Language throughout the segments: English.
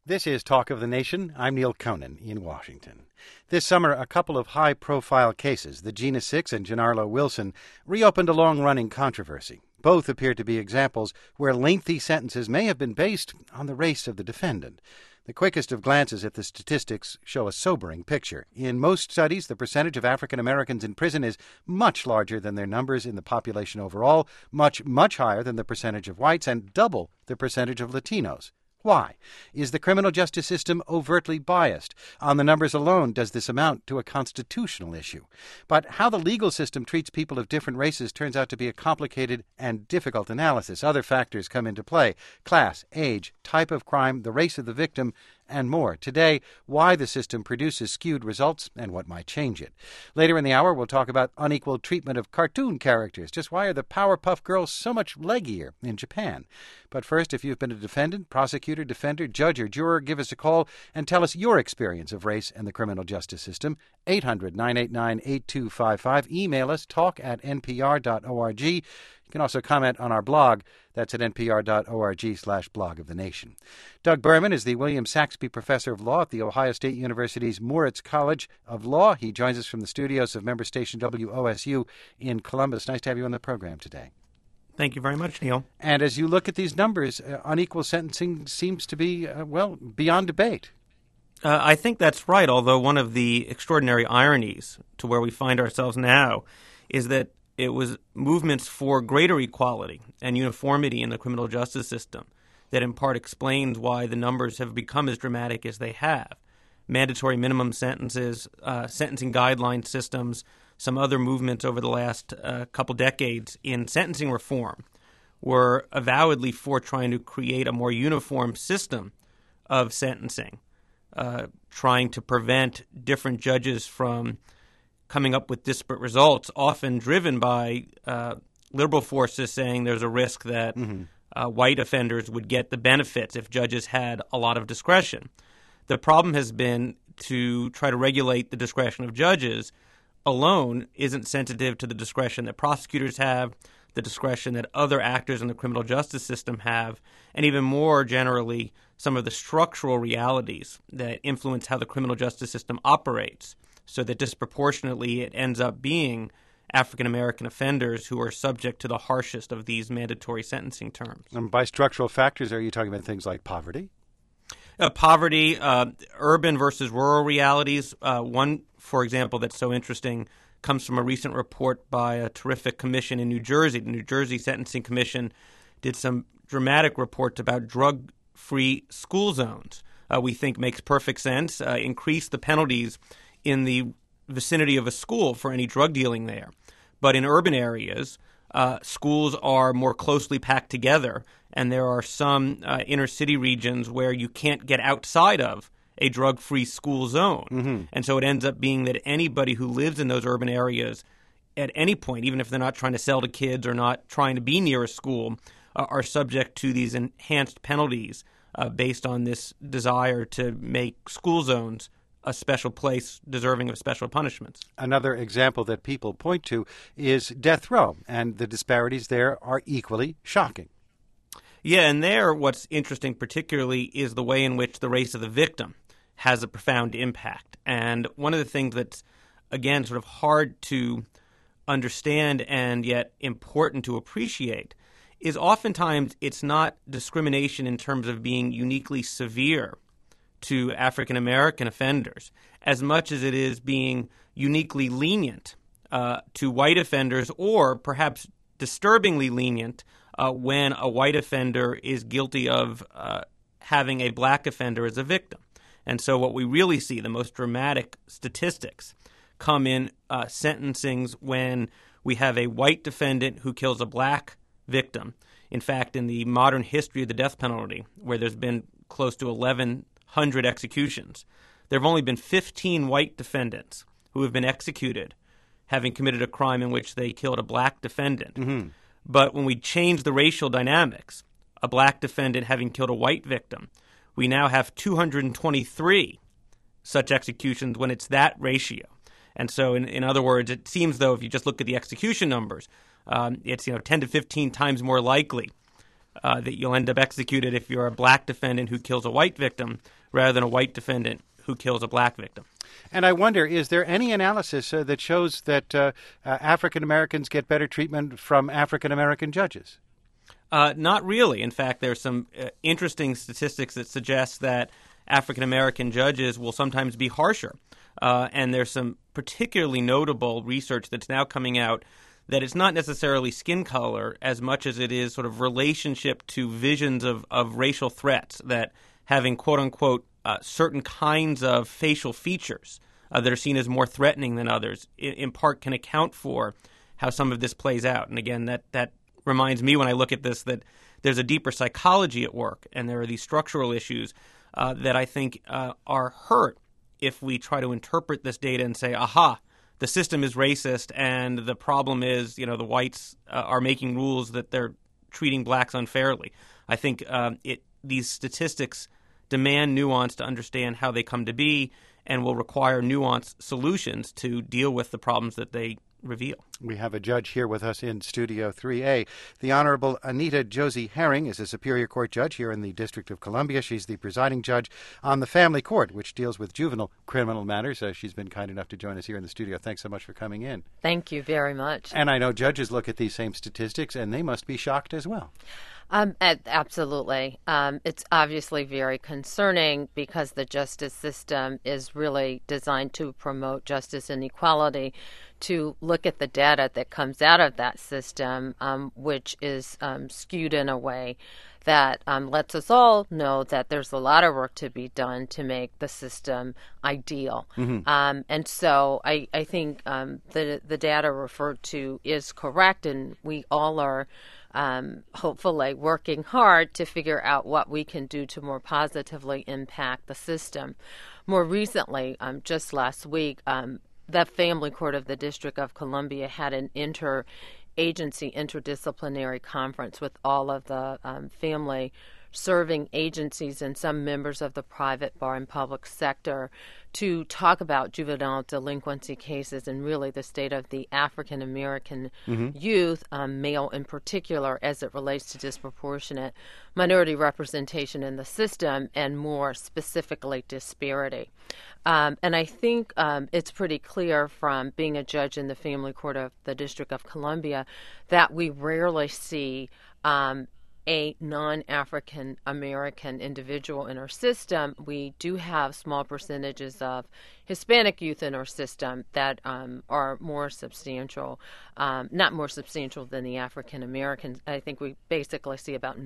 This is Talk of the Nation. I'm Neil Conan in Washington. This summer, a couple of high-profile cases, the Gina Six and Giancarlo Wilson, reopened a long-running controversy. Both appear to be examples where lengthy sentences may have been based on the race of the defendant. The quickest of glances at the statistics show a sobering picture. In most studies, the percentage of African Americans in prison is much larger than their numbers in the population overall, much higher than the percentage of whites, and double the percentage of Latinos. Why? Is the criminal justice system overtly biased? On the numbers alone, does this amount to a constitutional issue? But how the legal system treats people of different races turns out to be a complicated and difficult analysis. Other factors come into play: class, age, type of crime, the race of the victim, and more. Today, why the system produces skewed results and what might change it. Later in the hour, we'll talk about unequal treatment of cartoon characters. Just why are the Powerpuff Girls so much leggier in Japan? But first, if you've been a defendant, prosecutor, defender, judge, or juror, give us a call and tell us your experience of race and the criminal justice system. 800-989-8255. Email us, talk@npr.org. You can also comment on our blog. That's at npr.org/blog of the nation. Doug Berman is the William Saxbe Professor of Law at The Ohio State University's Moritz College of Law. He joins us from the studios of member station WOSU in Columbus. Nice to have you on the program today. Thank you very much, Neil. And as you look at these numbers, unequal sentencing seems to be, beyond debate. I think that's right, although one of the extraordinary ironies to where we find ourselves now is that it was movements for greater equality and uniformity in the criminal justice system that in part explains why the numbers have become as dramatic as they have. Mandatory minimum sentences, sentencing guideline systems, some other movements over the last couple decades in sentencing reform were avowedly for trying to create a more uniform system of sentencing, trying to prevent different judges from coming up with disparate results, often driven by liberal forces saying there's a risk that white offenders would get the benefits if judges had a lot of discretion. The problem has been to try to regulate the discretion of judges alone isn't sensitive to the discretion that prosecutors have, the discretion that other actors in the criminal justice system have, and even more generally, some of the structural realities that influence how the criminal justice system operates, so that disproportionately it ends up being African-American offenders who are subject to the harshest of these mandatory sentencing terms. And by structural factors, are you talking about things like poverty? Poverty, urban versus rural realities. One, for example, that's so interesting comes from a recent report by a terrific commission in New Jersey. The New Jersey Sentencing Commission did some dramatic reports about drug-free school zones. We think makes perfect sense. Increase the penalties in the vicinity of a school for any drug dealing there. But in urban areas, schools are more closely packed together, and there are some inner city regions where you can't get outside of a drug-free school zone. And so it ends up being that anybody who lives in those urban areas at any point, even if they're not trying to sell to kids or not trying to be near a school, are subject to these enhanced penalties based on this desire to make school zones a special place deserving of special punishments. Another example that people point to is death row, and the disparities there are equally shocking. Yeah, and there what's interesting particularly is the way in which the race of the victim has a profound impact. And one of the things that's, again, sort of hard to understand and yet important to appreciate is oftentimes it's not discrimination in terms of being uniquely severe to African-American offenders as much as it is being uniquely lenient to white offenders, or perhaps disturbingly lenient when a white offender is guilty of having a black offender as a victim. And so what we really see, the most dramatic statistics, come in sentencings when we have a white defendant who kills a black victim. In fact, in the modern history of the death penalty, where there's been close to 1,100 executions, there have only been 15 white defendants who have been executed having committed a crime in which they killed a black defendant. But when we change the racial dynamics, a black defendant having killed a white victim, we now have 223 such executions when it's that ratio. And so, in other words, it seems though if you just look at the execution numbers, it's 10 to 15 times more likely that you'll end up executed if you're a black defendant who kills a white victim rather than a white defendant who kills a black victim. And I wonder, is there any analysis that shows that African Americans get better treatment from African American judges? Not really. In fact, there's some interesting statistics that suggest that African American judges will sometimes be harsher. And there's some particularly notable research that's now coming out that it's not necessarily skin color as much as it is sort of relationship to visions of racial threats, that having, quote unquote, certain kinds of facial features that are seen as more threatening than others, in part can account for how some of this plays out. And again, that reminds me when I look at this that there's a deeper psychology at work, and there are these structural issues that I think are hurt if we try to interpret this data and say, aha, the system is racist and the problem is, the whites are making rules that they're treating blacks unfairly. I think these statistics demand nuance to understand how they come to be and will require nuanced solutions to deal with the problems that they reveal. We have a judge here with us in Studio 3A. The Honorable Anita Josie Herring is a Superior Court judge here in the District of Columbia. She's the presiding judge on the Family Court, which deals with juvenile criminal matters. She's been kind enough to join us here in the studio. Thanks so much for coming in. Thank you very much. And I know judges look at these same statistics, and they must be shocked as well. Absolutely. It's obviously very concerning because the justice system is really designed to promote justice and equality. To look at the data that comes out of that system, which is skewed in a way that lets us all know that there's a lot of work to be done to make the system ideal. Mm-hmm. And so I think the data referred to is correct, and we all are hopefully working hard to figure out what we can do to more positively impact the system. More recently, just last week, the Family Court of the District of Columbia had an interagency, interdisciplinary conference with all of the family serving agencies and some members of the private bar and public sector to talk about juvenile delinquency cases and really the state of the African American youth, male in particular, as it relates to disproportionate minority representation in the system and more specifically disparity. And I think it's pretty clear from being a judge in the Family Court of the District of Columbia that we rarely see a non-African American individual in our system. We do have small percentages of Hispanic youth in our system that are more substantial, not more substantial than the African Americans. I think we basically see about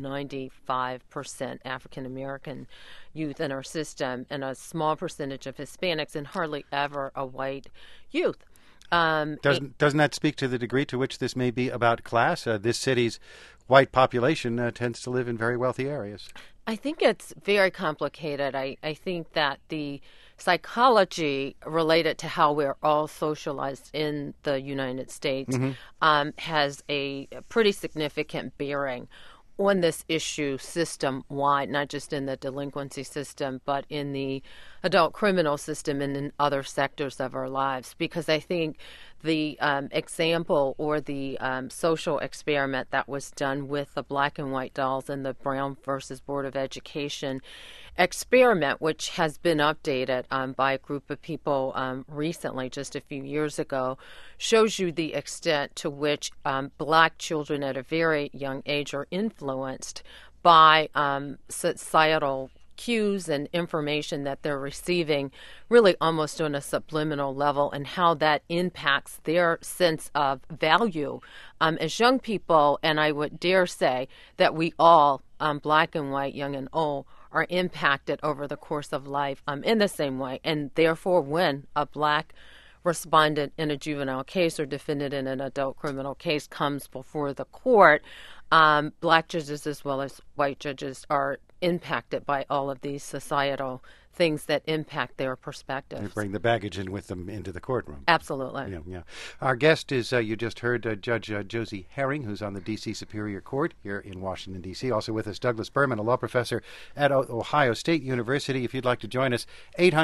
95% African American youth in our system and a small percentage of Hispanics and hardly ever a white youth. Doesn't that speak to the degree to which this may be about class? This city's white population tends to live in very wealthy areas. I think it's very complicated. I think that the psychology related to how we're all socialized in the United States has a pretty significant bearing on this issue system-wide, not just in the delinquency system, but in the adult criminal system and in other sectors of our lives. Because I think the example or the social experiment that was done with the black and white dolls and the Brown versus Board of Education experiment, which has been updated by a group of people recently, just a few years ago, shows you the extent to which black children at a very young age are influenced by societal cues and information that they're receiving really almost on a subliminal level, and how that impacts their sense of value as young people. And I would dare say that we all, black and white, young and old, are impacted over the course of life in the same way. And therefore, when a black respondent in a juvenile case or defendant in an adult criminal case comes before the court, black judges as well as white judges are impacted by all of these societal things that impact their perspectives. They bring the baggage in with them into the courtroom. Absolutely. Yeah. Our guest is, you just heard, Judge Josie Herring, who's on the D.C. Superior Court here in Washington, D.C. Also with us, Douglas Berman, a law professor at Ohio State University. If you'd like to join us,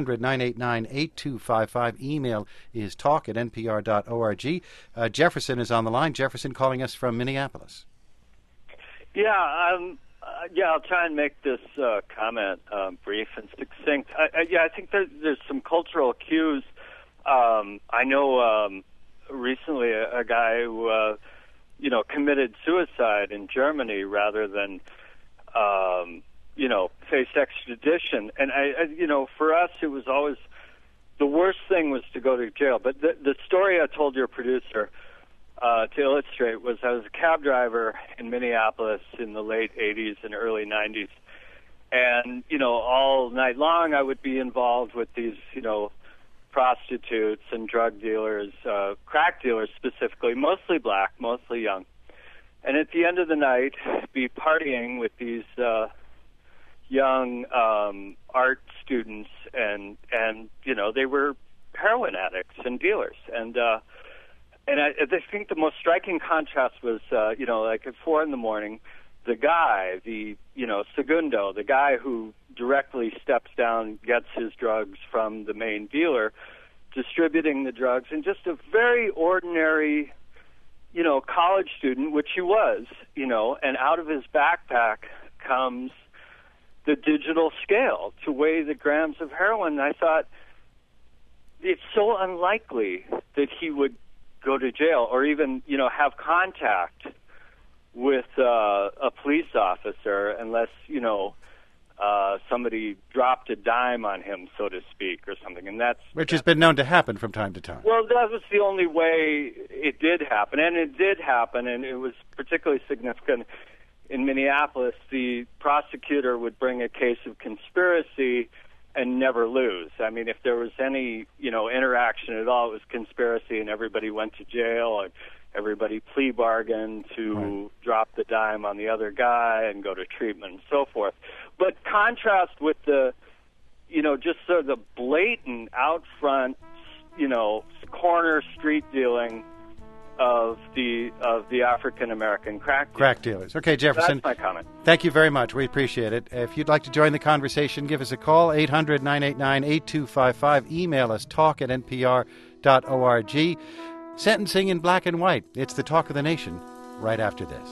800-989-8255. Email is talk@npr.org. Jefferson is on the line. Jefferson calling us from Minneapolis. I'll try and make this comment brief and succinct. I think there's some cultural cues. I know recently a guy who, committed suicide in Germany rather than, face extradition. And for us, it was always the worst thing was to go to jail. But the story I told your producer to illustrate was I was a cab driver in Minneapolis in the late 80s and early 90s. And, all night long I would be involved with these, prostitutes and drug dealers, crack dealers specifically, mostly black, mostly young. And at the end of the night, be partying with these young art students, and they were heroin addicts and dealers. And I think the most striking contrast was, like at 4 a.m, the guy, Segundo, the guy who directly steps down, gets his drugs from the main dealer, distributing the drugs, and just a very ordinary, college student, which he was, and out of his backpack comes the digital scale to weigh the grams of heroin. And I thought, it's so unlikely that he would go to jail or even, have contact with a police officer unless, somebody dropped a dime on him, so to speak, or something. And which has been known to happen from time to time. Well, that was the only way it did happen. And it did happen, and it was particularly significant in Minneapolis. The prosecutor would bring a case of conspiracy and never lose. I mean, if there was any, interaction at all, it was conspiracy, and everybody went to jail, and everybody plea bargained to drop the dime on the other guy and go to treatment and so forth. But contrast with the, just sort of the blatant, out front, corner street dealing of the African American crack dealers. Okay, Jefferson. That's my comment. Thank you very much. We appreciate it. If you'd like to join the conversation, give us a call, 800-989-8255. Email us, talk@npr.org. Sentencing in black and white. It's the talk of the nation right after this.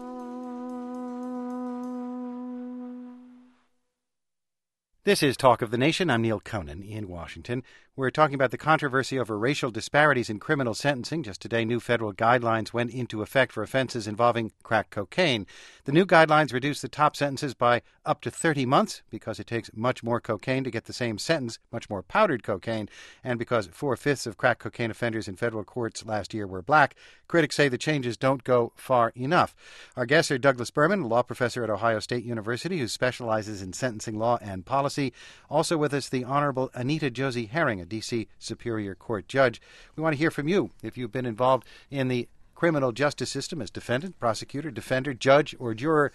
This is Talk of the Nation. I'm Neil Conan in Washington. We're talking about the controversy over racial disparities in criminal sentencing. Just today, new federal guidelines went into effect for offenses involving crack cocaine. The new guidelines reduce the top sentences by up to 30 months because it takes much more cocaine to get the same sentence, much more powdered cocaine, and because 4/5 of crack cocaine offenders in federal courts last year were black. Critics say the changes don't go far enough. Our guests are Douglas Berman, a law professor at Ohio State University who specializes in sentencing law and policy. Also with us, the Honorable Anita Josie Herring, a D.C. Superior Court judge. We want to hear from you if you've been involved in the criminal justice system as defendant, prosecutor, defender, judge, or juror.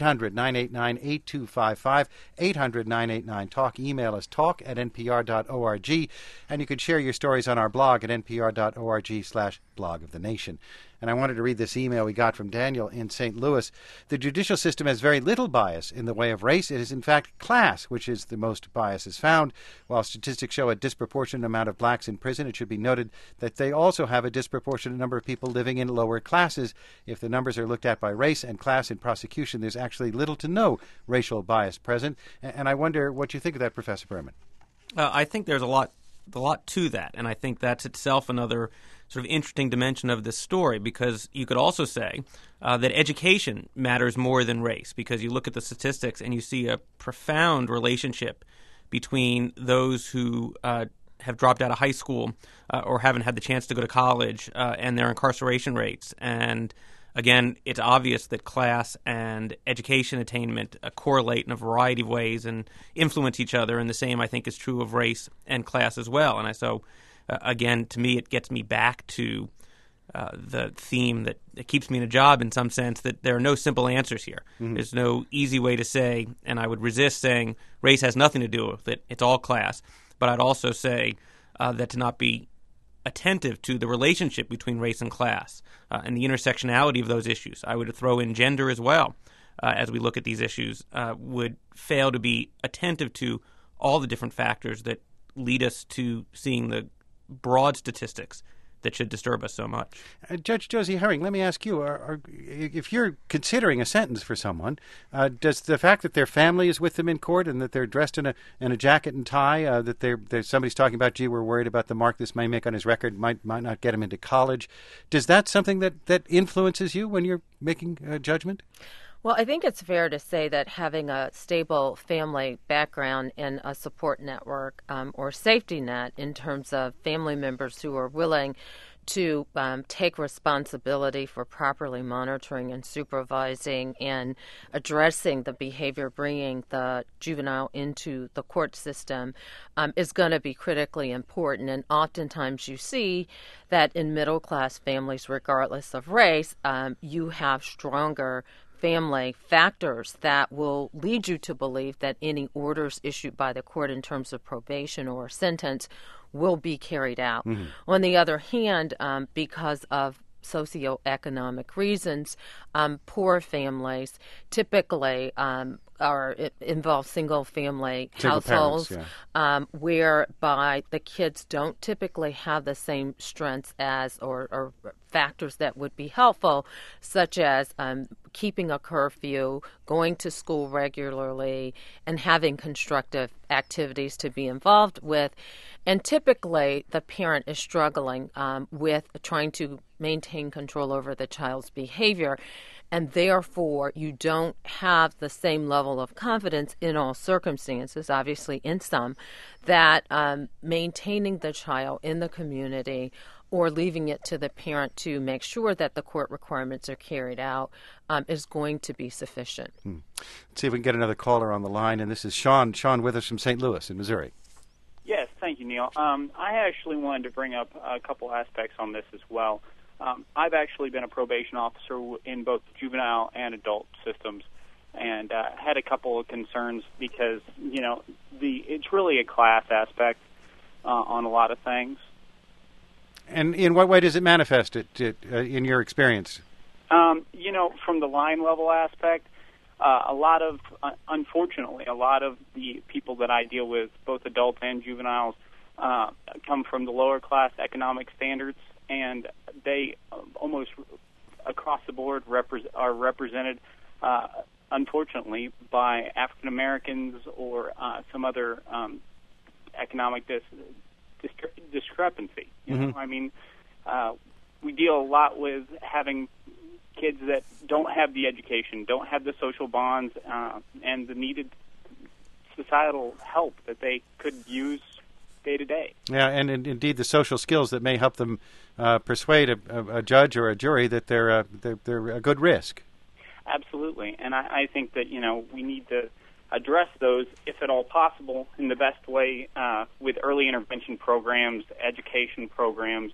800-989-8255, 800-989-TALK. Email us, talk@npr.org. And you can share your stories on our blog at npr.org/blog of the nation. And I wanted to read this email we got from Daniel in St. Louis. The judicial system has very little bias in the way of race. It is, in fact, class, which is the most bias is found. While statistics show a disproportionate amount of blacks in prison, it should be noted that they also have a disproportionate number of people living in lower classes. If the numbers are looked at by race and class in prosecution, there's actually little to no racial bias present. And I wonder what you think of that, Professor Berman. I think there's a lot to that, and I think that's itself another sort of interesting dimension of this story, because you could also say that education matters more than race, because you look at the statistics and you see a profound relationship between those who have dropped out of high school or haven't had the chance to go to college and their incarceration rates. And again, it's obvious that class and education attainment correlate in a variety of ways and influence each other, and the same, I think, is true of race and class as well. And again, to me, it gets me back to the theme that it keeps me in a job in some sense, that there are no simple answers here. Mm-hmm. There's no easy way to say, and I would resist saying race has nothing to do with it. It's all class. But I'd also say that to not be attentive to the relationship between race and class and the intersectionality of those issues. I would throw in gender as well as we look at these issues, would fail to be attentive to all the different factors that lead us to seeing the broad statistics that should disturb us so much. Judge Josie Herring, let me ask you, if you're considering a sentence for someone, does the fact that their family is with them in court and that they're dressed in a jacket and tie, that somebody's talking about, gee, we're worried about the mark this may make on his record, might not get him into college, does that something that influences you when you're making a judgment? Well, I think it's fair to say that having a stable family background and a support network or safety net in terms of family members who are willing to take responsibility for properly monitoring and supervising and addressing the behavior, bringing the juvenile into the court system is going to be critically important. And oftentimes you see that in middle-class families, regardless of race, you have stronger family factors that will lead you to believe that any orders issued by the court in terms of probation or sentence will be carried out. Mm-hmm. On the other hand, because of socioeconomic reasons, poor families typically involve single-family households, parents, whereby the kids don't typically have the same strengths as or factors that would be helpful, such as keeping a curfew, going to school regularly, and having constructive activities to be involved with. And typically, the parent is struggling with trying to maintain control over the child's behavior, and therefore you don't have the same level of confidence in all circumstances, obviously in some, that maintaining the child in the community or leaving it to the parent to make sure that the court requirements are carried out is going to be sufficient. Let's see if we can get another caller on the line, and this is Sean with us from St. Louis in Missouri. Yes, thank you, Neil. I actually wanted to bring up a couple aspects on this as well. I've actually been a probation officer in both juvenile and adult systems, and had a couple of concerns because, it's really a class aspect on a lot of things. And in what way does it manifest in your experience? From the line level aspect, unfortunately, a lot of the people that I deal with, both adults and juveniles, come from the lower class economic standards, and they almost across the board are represented, unfortunately, by African Americans or some other economic discrepancy. We deal a lot with having kids that don't have the education, don't have the social bonds, and the needed societal help that they could use day to day. Yeah, and indeed the social skills that may help them persuade a judge or a jury that they're a good risk. Absolutely, and I think that we need to address those, if at all possible, in the best way with early intervention programs, education programs.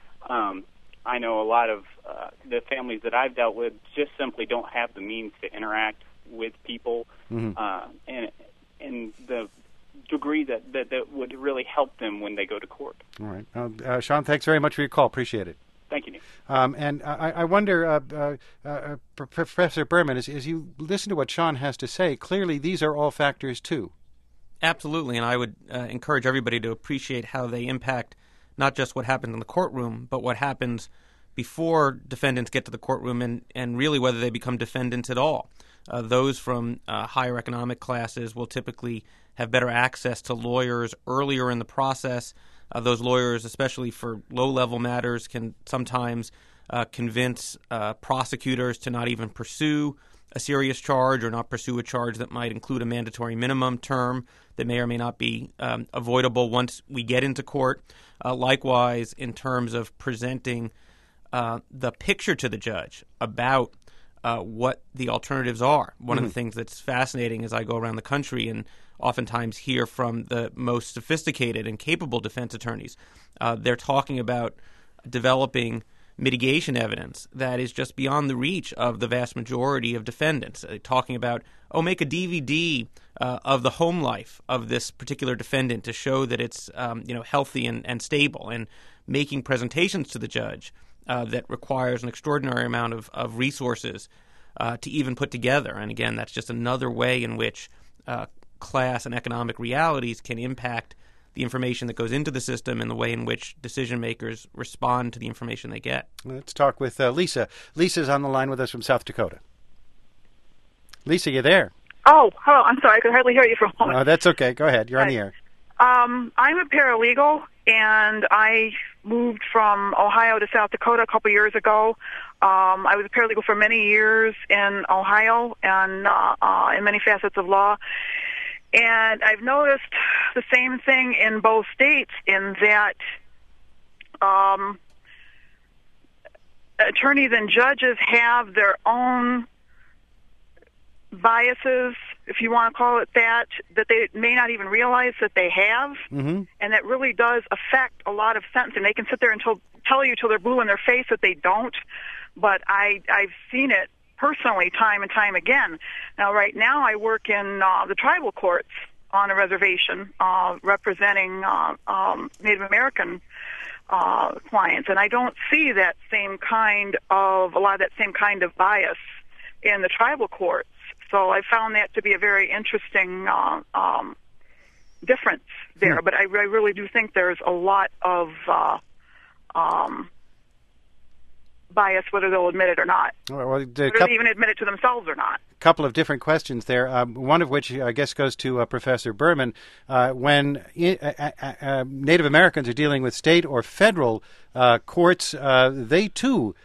I know a lot of the families that I've dealt with just simply don't have the means to interact with people, and the degree that would really help them when they go to court. All right. Sean, thanks very much for your call. Appreciate it. Thank you, Nick. And I wonder, Professor Berman, as you listen to what Sean has to say, clearly these are all factors too. Absolutely, and I would encourage everybody to appreciate how they impact not just what happens in the courtroom, but what happens before defendants get to the courtroom and really whether they become defendants at all. Those from higher economic classes will typically have better access to lawyers earlier in the process. Those lawyers, especially for low-level matters, can sometimes convince prosecutors to not even pursue a serious charge or not pursue a charge that might include a mandatory minimum term that may or may not be avoidable once we get into court. Likewise, in terms of presenting the picture to the judge about what the alternatives are. One of the things that's fascinating as I go around the country and oftentimes hear from the most sophisticated and capable defense attorneys, they're talking about developing mitigation evidence that is just beyond the reach of the vast majority of defendants. Talking about, make a DVD of the home life of this particular defendant to show that it's healthy and stable, and making presentations to the judge that requires an extraordinary amount of resources to even put together. And again, that's just another way in which class and economic realities can impact the information that goes into the system and the way in which decision makers respond to the information they get. Let's talk with Lisa. Lisa's on the line with us from South Dakota. Lisa, you there? Oh, hello. I'm sorry. I could hardly hear you for a moment. Oh, that's okay. Go ahead. You're on the air. I'm a paralegal, and I moved from Ohio to South Dakota a couple years ago. I was a paralegal for many years in Ohio and in many facets of law. And I've noticed the same thing in both states in that attorneys and judges have their own biases, if you want to call it that they may not even realize that they have, and that really does affect a lot of sentencing. They can sit there and tell you till they're blue in their face that they don't, but I've seen it personally time and time again. Now, right now, I work in the tribal courts on a reservation representing Native American clients, and I don't see a lot of that same kind of bias in the tribal courts. So I found that to be a very interesting difference there. But I really do think there's a lot of bias, whether they'll admit it or not. Whether they even admit it to themselves or not. A couple of different questions there, one of which I guess goes to Professor Berman. When Native Americans are dealing with state or federal courts, they too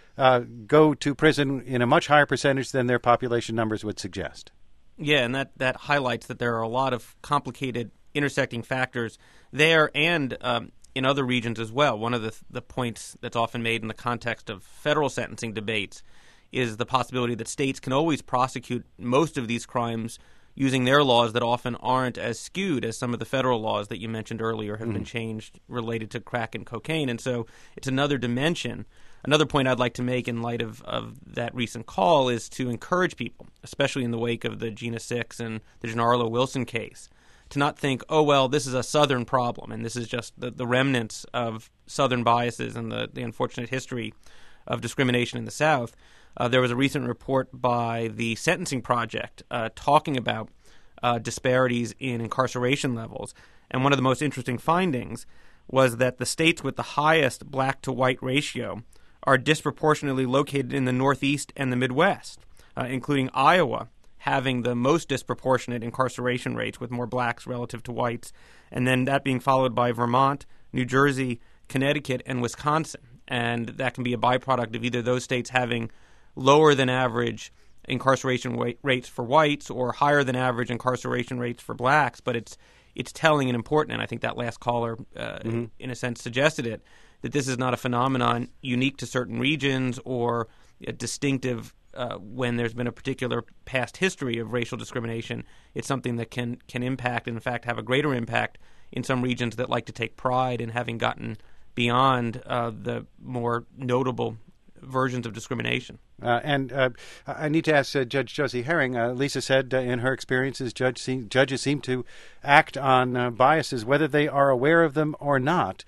go to prison in a much higher percentage than their population numbers would suggest. Yeah, and that highlights that there are a lot of complicated intersecting factors there and in other regions as well. One of the points that's often made in the context of federal sentencing debates is the possibility that states can always prosecute most of these crimes using their laws that often aren't as skewed as some of the federal laws that you mentioned earlier have been changed related to crack and cocaine. And so it's another dimension. Another point I'd like to make in light of that recent call is to encourage people, especially in the wake of the Gina Six and the Gennaro Wilson case, to not think, oh, well, this is a Southern problem and this is just the remnants of Southern biases and the unfortunate history of discrimination in the South. There was a recent report by the Sentencing Project talking about disparities in incarceration levels. And one of the most interesting findings was that the states with the highest black-to-white ratio are disproportionately located in the Northeast and the Midwest, including Iowa having the most disproportionate incarceration rates with more blacks relative to whites, and then that being followed by Vermont, New Jersey, Connecticut, and Wisconsin. And that can be a byproduct of either those states having lower than average incarceration rates for whites or higher than average incarceration rates for blacks, but it's telling and important, and I think that last caller, in a sense, suggested it, that this is not a phenomenon unique to certain regions or distinctive when there's been a particular past history of racial discrimination. It's something that can impact, and in fact have a greater impact in some regions that like to take pride in having gotten beyond the more notable versions of discrimination. And I need to ask Judge Josie Herring. Lisa said in her experiences, judges seem to act on biases, whether they are aware of them or not.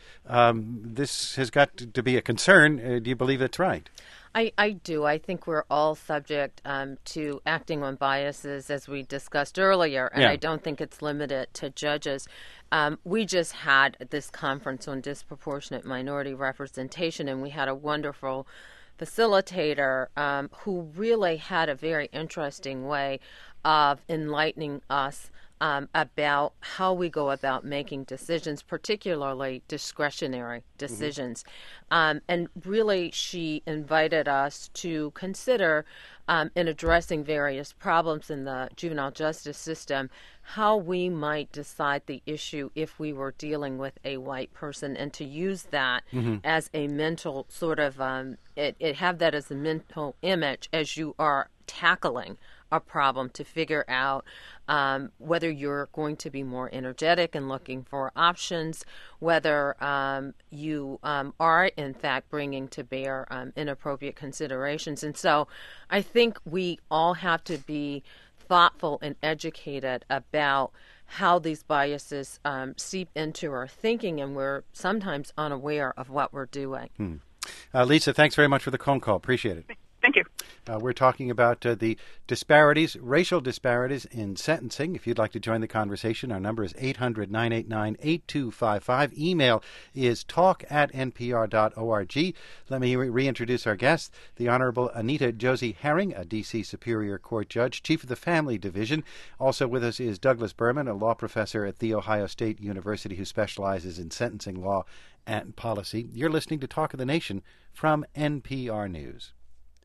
This has got to be a concern. Do you believe that's right? I do. I think we're all subject to acting on biases, as we discussed earlier, and I don't think it's limited to judges. We just had this conference on disproportionate minority representation, and we had a wonderful facilitator who really had a very interesting way of enlightening us about how we go about making decisions, particularly discretionary decisions. And really, she invited us to consider, in addressing various problems in the juvenile justice system, how we might decide the issue if we were dealing with a white person, and to use that as a mental sort of, have that as a mental image as you are tackling a problem, to figure out whether you're going to be more energetic and looking for options, whether you are, in fact, bringing to bear inappropriate considerations. And so I think we all have to be thoughtful and educated about how these biases seep into our thinking, and we're sometimes unaware of what we're doing. Lisa, thanks very much for the phone call. Appreciate it. Thank you. We're talking about the disparities, racial disparities in sentencing. If you'd like to join the conversation, our number is 800-989-8255. Email is talk@npr.org. Let me reintroduce our guest, the Honorable Anita Josie Herring, a D.C. Superior Court judge, Chief of the Family Division. Also with us is Douglas Berman, a law professor at The Ohio State University who specializes in sentencing law and policy. You're listening to Talk of the Nation from NPR News.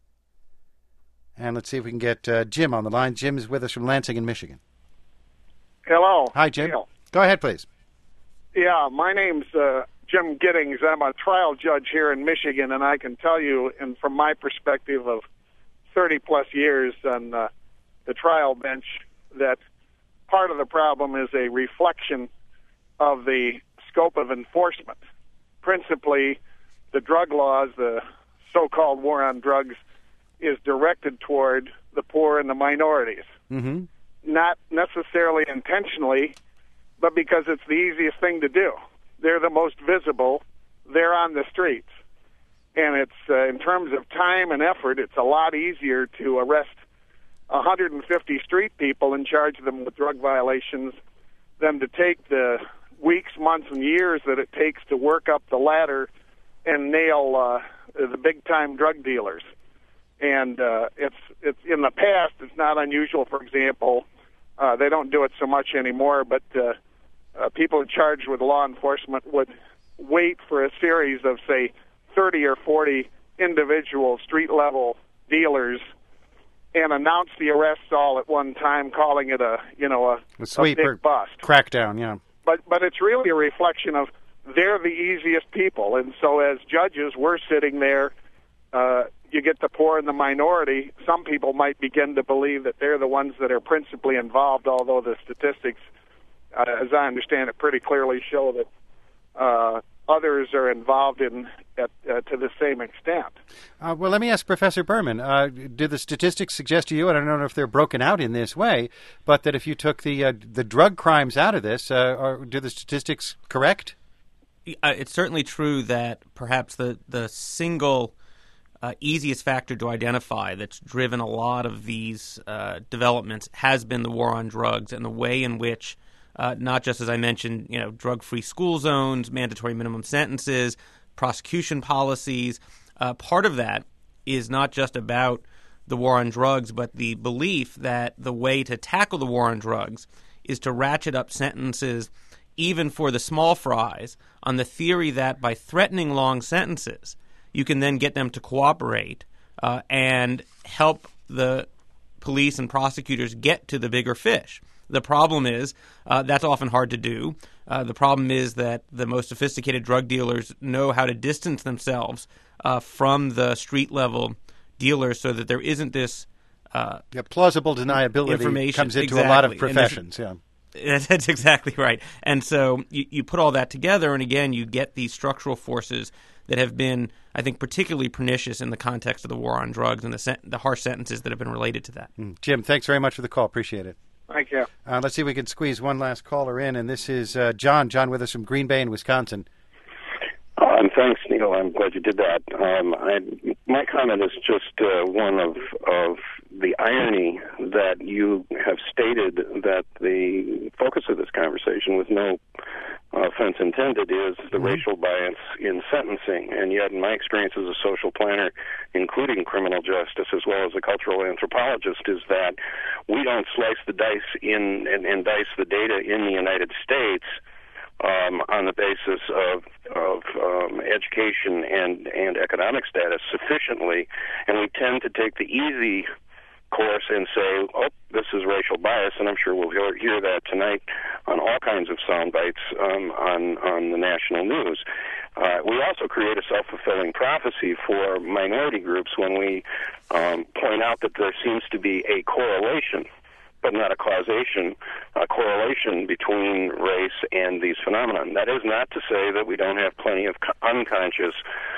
And let's see if we can get Jim on the line. Jim is with us from Lansing in Michigan. Hello. Hi, Jim. Neil. Go ahead, please. Yeah, my name's Jim Giddings. I'm a trial judge here in Michigan, and I can tell you, and from my perspective of 30-plus years on the trial bench, that part of the problem is a reflection of the scope of enforcement. Principally, the drug laws, the so-called war on drugs, is directed toward the poor and the minorities. Mm-hmm. Not necessarily intentionally, but because it's the easiest thing to do. They're the most visible. They're on the streets. And it's in terms of time and effort, it's a lot easier to arrest 150 street people and charge them with drug violations than to take the weeks, months, and years that it takes to work up the ladder and nail the big-time drug dealers. And it's in the past, it's not unusual, for example, they don't do it so much anymore, but people charged with law enforcement would wait for a series of, say, 30 or 40 individual street-level dealers and announce the arrests all at one time, calling it a sweep big or bust. Crackdown, yeah. But it's really a reflection of they're the easiest people, and so as judges, we're sitting there. You get the poor and the minority. Some people might begin to believe that they're the ones that are principally involved, although the statistics, as I understand it, pretty clearly show that others are involved to the same extent. Well, let me ask Professor Berman, do the statistics suggest to you, and I don't know if they're broken out in this way, but that if you took the drug crimes out of this, do the statistics correct? It's certainly true that perhaps the single easiest factor to identify that's driven a lot of these developments has been the war on drugs and the way in which not just, as I mentioned, drug-free school zones, mandatory minimum sentences, prosecution policies. Part of that is not just about the war on drugs, but the belief that the way to tackle the war on drugs is to ratchet up sentences even for the small fries on the theory that by threatening long sentences, you can then get them to cooperate and help the police and prosecutors get to the bigger fish. The problem is that's often hard to do. The problem is that the most sophisticated drug dealers know how to distance themselves from the street-level dealers so that there isn't this plausible deniability comes into a lot of professions. That's exactly right. And so you put all that together, and again, you get these structural forces that have been, I think, particularly pernicious in the context of the war on drugs and the harsh sentences that have been related to that. Jim, thanks very much for the call. Appreciate it. Thank you. Let's see if we can squeeze one last caller in, and this is John. John with us from Green Bay in Wisconsin. Thanks, Neil. I'm glad you did that. My comment is just one of the irony that you have stated that the focus of this conversation, with no offense intended, is the racial bias in sentencing. And yet, in my experience as a social planner, including criminal justice as well as a cultural anthropologist, is that we don't slice the dice and dice the data in the United States on the basis of education and economic status sufficiently, and we tend to take the easy course and say, oh, this is racial bias, and I'm sure we'll hear that tonight on all kinds of sound bites on the national news. We also create a self-fulfilling prophecy for minority groups when we point out that there seems to be a correlation, but not a causation, a correlation between race and these phenomena. That is not to say that we don't have plenty of unconscious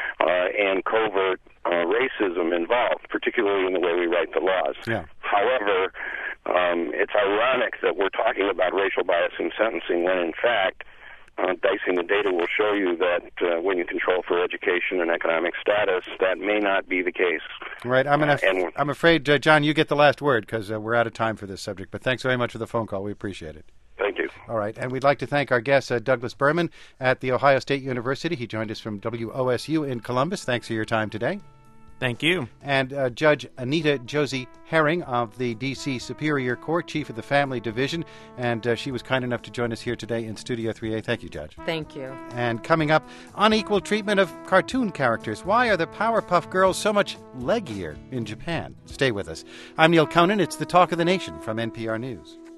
and covert racism involved, particularly in the way we write the laws. Yeah. However, it's ironic that we're talking about racial bias in sentencing when, in fact, dicing the data will show you that when you control for education and economic status, that may not be the case. Right. I'm afraid, John, you get the last word because we're out of time for this subject. But thanks very much for the phone call. We appreciate it. Thank you. All right. And we'd like to thank our guest, Douglas Berman at The Ohio State University. He joined us from WOSU in Columbus. Thanks for your time today. Thank you. And Judge Anita Josie Herring of the D.C. Superior Court, Chief of the Family Division. And she was kind enough to join us here today in Studio 3A. Thank you, Judge. Thank you. And coming up, unequal treatment of cartoon characters. Why are the Powerpuff Girls so much leggier in Japan? Stay with us. I'm Neil Conan. It's the Talk of the Nation from NPR News.